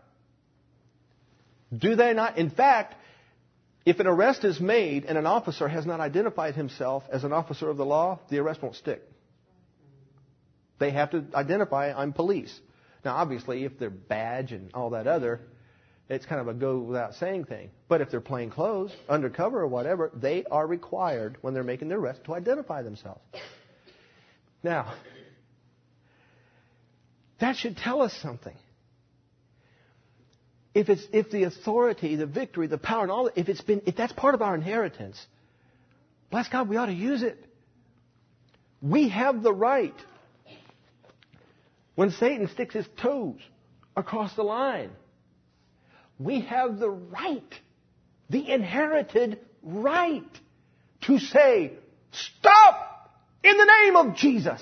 Do they not? In fact, if an arrest is made and an officer has not identified himself as an officer of the law, the arrest won't stick. They have to identify, I'm police. Now, obviously, if they're badge and all that other, it's kind of a go without saying thing. But if they're plain clothes, undercover or whatever, they are required when they're making their arrest to identify themselves. Now, that should tell us something. If it's if the authority, the victory, the power, and all that, if it's been if that's part of our inheritance, bless God, we ought to use it. We have the right. When Satan sticks his toes across the line, we have the right, the inherited right, to say, stop in the name of Jesus.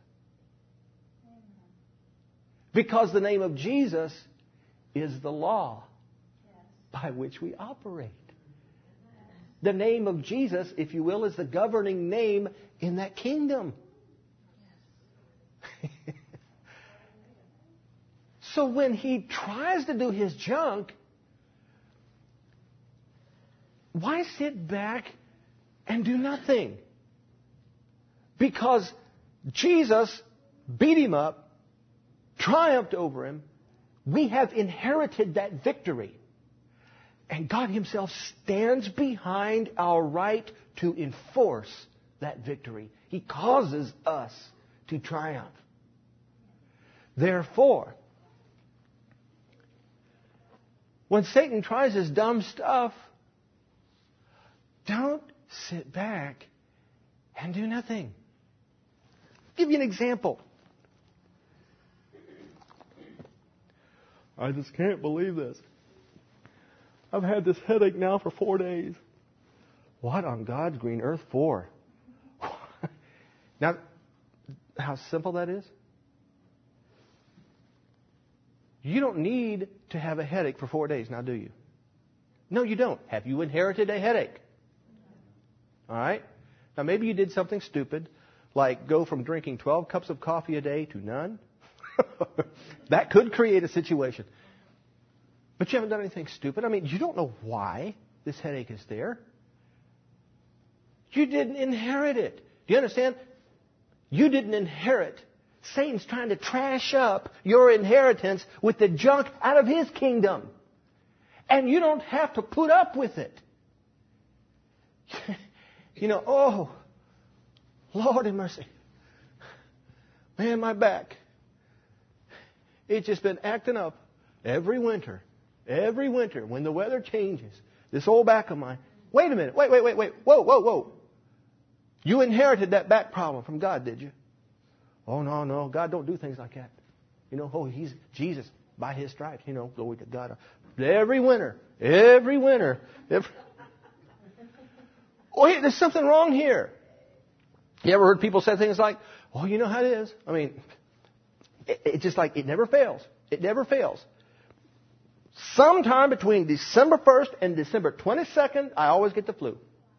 Because the name of Jesus is the law by which we operate. The name of Jesus, if you will, is the governing name in that kingdom. So when he tries to do his junk, why sit back and do nothing? Because Jesus beat him up, triumphed over him. We have inherited that victory. And God himself stands behind our right to enforce that victory. He causes us to triumph. Therefore, when Satan tries his dumb stuff, don't sit back and do nothing. I'll give you an example. I just can't believe this. I've had this headache now for four days. What on God's green earth for? Now, how simple that is? You don't need to have a headache for four days, now do you? No, you don't. Have you inherited a headache? All right? Now, maybe you did something stupid, like go from drinking twelve cups of coffee a day to none. That could create a situation. But you haven't done anything stupid. I mean, you don't know why this headache is there. You didn't inherit it. Do you understand? You didn't inherit. Satan's trying to trash up your inheritance with the junk out of his kingdom. And you don't have to put up with it. You know, oh, Lord have mercy. Man, my back. It's just been acting up every winter. Every winter when the weather changes. This old back of mine. Wait a minute. Wait, wait, wait, wait. Whoa, whoa, whoa. You inherited that back problem from God, did you? Oh, no, no. God don't do things like that. You know, oh, he's Jesus by his stripes. You know, glory to God. Every winter. Every winter. Every... Oh, hey, there's something wrong here. You ever heard people say things like, oh, you know how it is? I mean, it, it's just like it never fails. It never fails. Sometime between December first and December twenty-second, I always get the flu.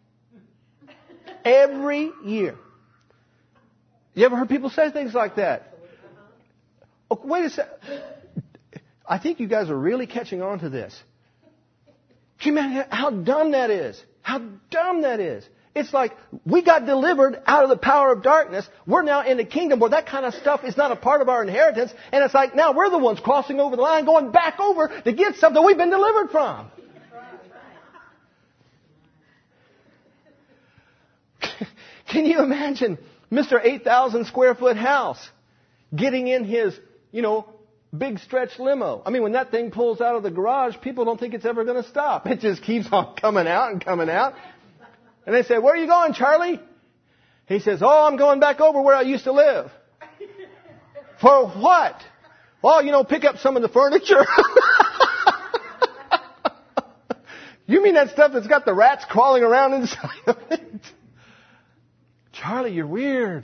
Every year. You ever heard people say things like that? Oh, wait a second. I think you guys are really catching on to this. Can you imagine how dumb that is? How dumb that is. It's like we got delivered out of the power of darkness. We're now in the kingdom where that kind of stuff is not a part of our inheritance. And it's like now we're the ones crossing over the line, going back over to get something we've been delivered from. Can you imagine Mister eight thousand square foot house getting in his, you know, big stretch limo? I mean, when that thing pulls out of the garage, people don't think it's ever going to stop. It just keeps on coming out and coming out. And they say, where are you going, Charlie? He says, oh, I'm going back over where I used to live. For what? Well, you know, pick up some of the furniture. You mean that stuff that's got the rats crawling around inside of it? Charlie, you're weird.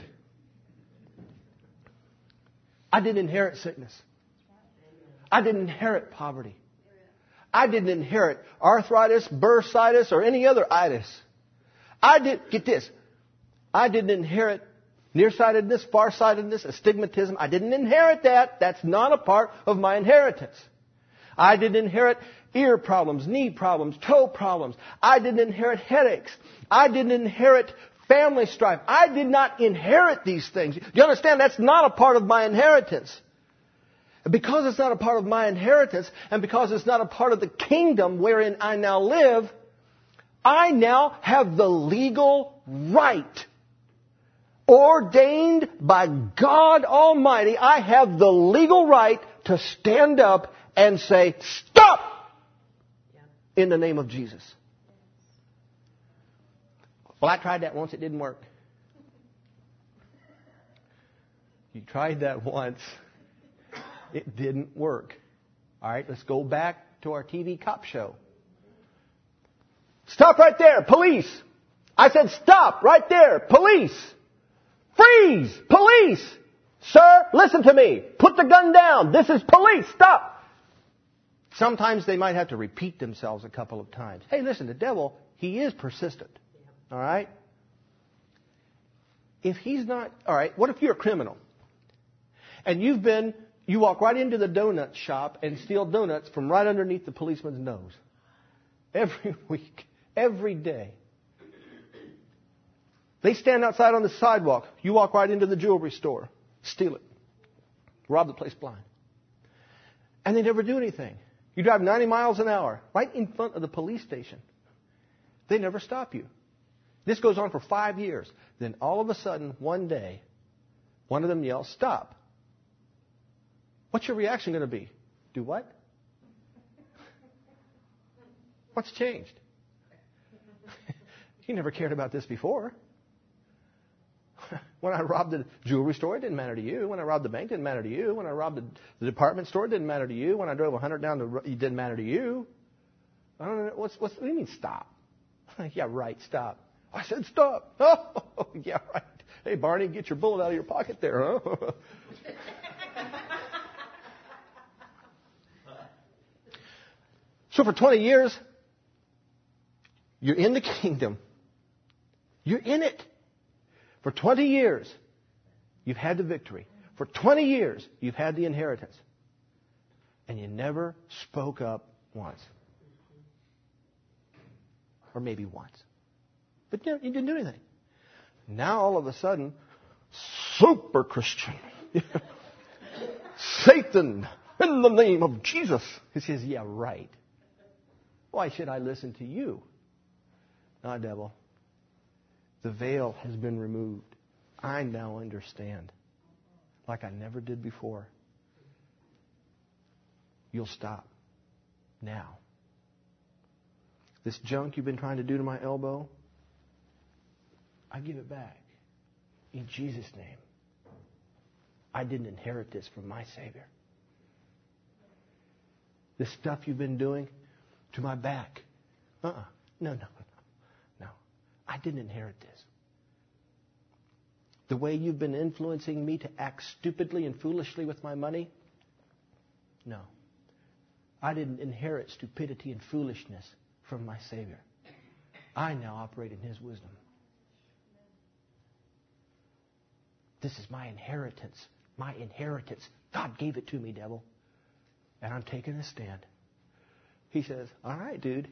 I didn't inherit sickness. I didn't inherit poverty. I didn't inherit arthritis, bursitis, or any other itis. I did, get this, I didn't inherit nearsightedness, farsightedness, astigmatism. I didn't inherit that. That's not a part of my inheritance. I didn't inherit ear problems, knee problems, toe problems. I didn't inherit headaches. I didn't inherit family strife. I did not inherit these things. Do you understand? That's not a part of my inheritance. Because it's not a part of my inheritance, and because it's not a part of the kingdom wherein I now live, I now have the legal right, ordained by God Almighty, I have the legal right to stand up and say, stop! In the name of Jesus. Well, I tried that once. It didn't work. You tried that once. It didn't work. All right, let's go back to our T V cop show. Stop right there, police. I said stop right there, police. Freeze, police. Sir, listen to me. Put the gun down. This is police. Stop. Sometimes they might have to repeat themselves a couple of times. Hey, listen, the devil, he is persistent. All right? If he's not, all right, what if you're a criminal? And you've been, you walk right into the donut shop and steal donuts from right underneath the policeman's nose. Every week. Every day. They stand outside on the sidewalk. You walk right into the jewelry store. Steal it. Rob the place blind. And they never do anything. You drive ninety miles an hour right in front of the police station. They never stop you. This goes on for five years. Then all of a sudden, one day, one of them yells, stop. What's your reaction going to be? Do what? What's changed? You never cared about this before. When I robbed the jewelry store, it didn't matter to you. When I robbed the bank, it didn't matter to you. When I robbed the, the department store, it didn't matter to you. When I drove a hundred down the road, it didn't matter to you. I don't know. What's, what's, what do you mean stop? Yeah, right, stop. I said stop. Oh, yeah, right. Hey, Barney, get your bullet out of your pocket there, huh? So for twenty years, you're in the kingdom. You're in it. For twenty years, you've had the victory. For twenty years, you've had the inheritance. And you never spoke up once. Or maybe once. But you, know, you didn't do anything. Now all of a sudden, super Christian. Satan, in the name of Jesus. He says, yeah, right. Why should I listen to you? Ah, devil. The veil has been removed. I now understand. Like I never did before. You'll stop. Now. This junk you've been trying to do to my elbow, I give it back. In Jesus' name. I didn't inherit this from my Savior. This stuff you've been doing to my back. Uh-uh. No, no, no. No. I didn't inherit this. The way you've been influencing me to act stupidly and foolishly with my money? No. I didn't inherit stupidity and foolishness from my Savior. I now operate in His wisdom. This is my inheritance. My inheritance. God gave it to me, devil. And I'm taking a stand. He says, all right, dude.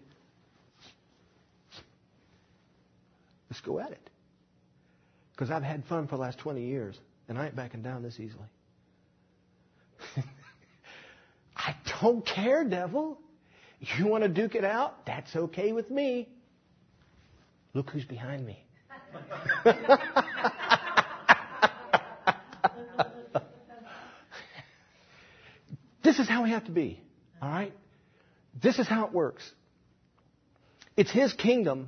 Let's go at it. Because I've had fun for the last twenty years. And I ain't backing down this easily. I don't care, devil. You want to duke it out? That's okay with me. Look who's behind me. This is how we have to be. All right? This is how it works. It's His kingdom,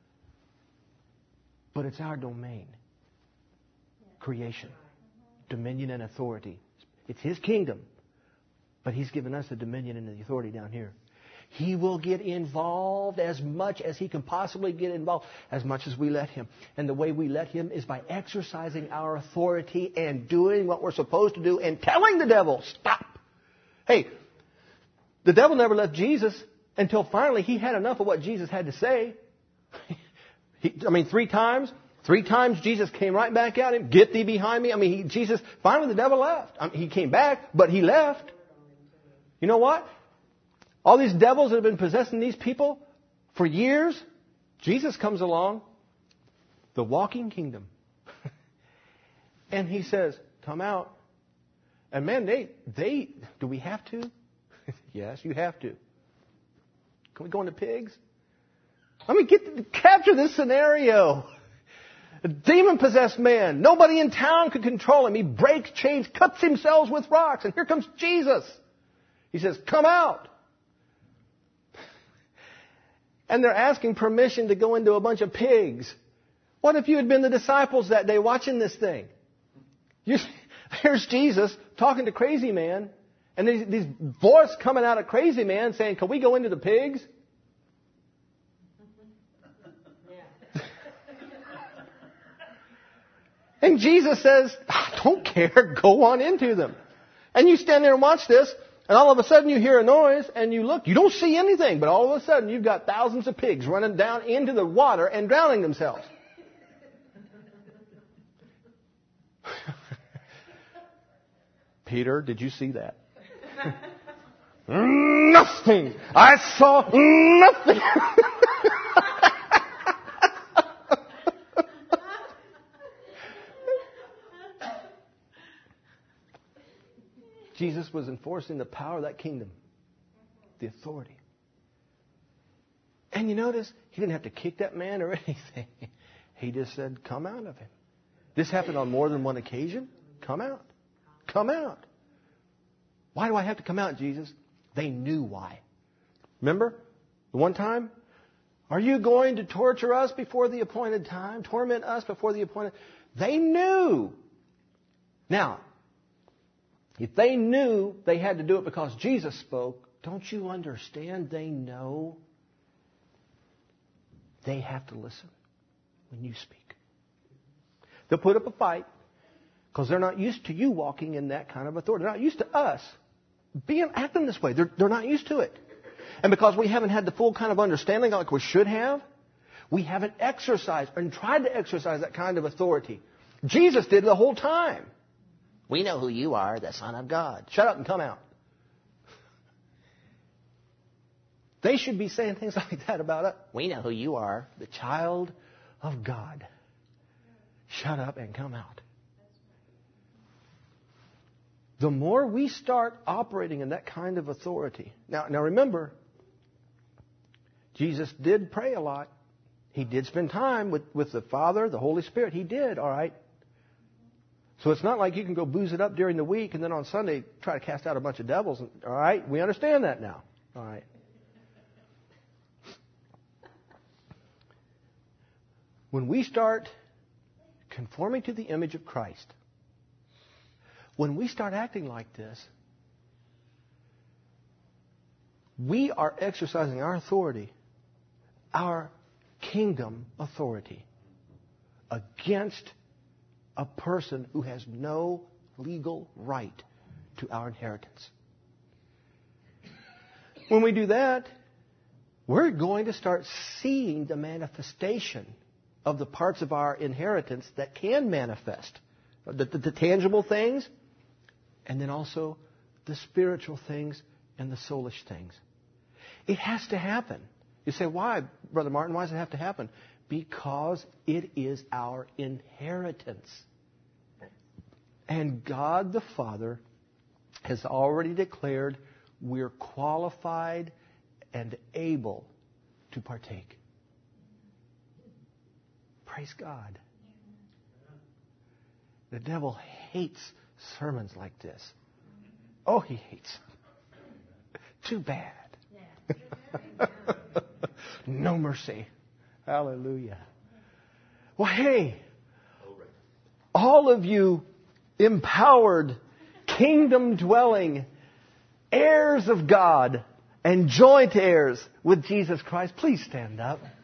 but it's our domain. Creation. Dominion and authority. It's His kingdom, but He's given us the dominion and the authority down here. He will get involved as much as He can possibly get involved, as much as we let Him. And the way we let Him is by exercising our authority and doing what we're supposed to do and telling the devil, stop. Hey, the devil never left Jesus until finally he had enough of what Jesus had to say. he, I mean, three times. Three times Jesus came right back at him. Get thee behind me. I mean, he, Jesus, finally the devil left. I mean, he came back, but he left. You know what? All these devils that have been possessing these people for years, Jesus comes along, the walking kingdom. And He says, come out. And man, they, they, do we have to? Yes, you have to. Can we go into pigs? I mean, get, capture this scenario. A demon-possessed man. Nobody in town could control him. He breaks chains, cuts himself with rocks. And here comes Jesus. He says, come out. And they're asking permission to go into a bunch of pigs. What if you had been the disciples that day watching this thing? You, there's Jesus talking to crazy man. And these, these voices coming out of crazy man saying, can we go into the pigs? And Jesus says, I don't care, go on into them. And you stand there and watch this, and all of a sudden you hear a noise, and you look, you don't see anything, but all of a sudden you've got thousands of pigs running down into the water and drowning themselves. Peter, did you see that? Nothing! I saw nothing! Jesus was enforcing the power of that kingdom. The authority. And you notice, He didn't have to kick that man or anything. He just said, come out of him. This happened on more than one occasion. Come out. Come out. Why do I have to come out, Jesus? They knew why. Remember? The one time? Are you going to torture us before the appointed time? Torment us before the appointed... They knew. Now, if they knew they had to do it because Jesus spoke, don't you understand? They know they have to listen when you speak. They'll put up a fight because they're not used to you walking in that kind of authority. They're not used to us being acting this way. They're, they're not used to it. And because we haven't had the full kind of understanding like we should have, we haven't exercised and tried to exercise that kind of authority. Jesus did the whole time. We know who you are, the Son of God. Shut up and come out. They should be saying things like that about us. We know who you are, the child of God. Shut up and come out. The more we start operating in that kind of authority. Now, now remember, Jesus did pray a lot. He did spend time with, with the Father, the Holy Spirit. He did, all right. So it's not like you can go booze it up during the week and then on Sunday try to cast out a bunch of devils. All right, we understand that now. All right. When we start conforming to the image of Christ, when we start acting like this, we are exercising our authority, our kingdom authority, against a person who has no legal right to our inheritance. When we do that, we're going to start seeing the manifestation of the parts of our inheritance that can manifest. The, the, the tangible things, and then also the spiritual things and the soulish things. It has to happen. You say, why, Brother Martin? Why does it have to happen? Because it is our inheritance. And God the Father has already declared we're qualified and able to partake. Praise God. The devil hates sermons like this. Oh, he hates them. Too bad. No mercy. Hallelujah. Well, hey, all of you empowered, kingdom-dwelling heirs of God and joint heirs with Jesus Christ, please stand up.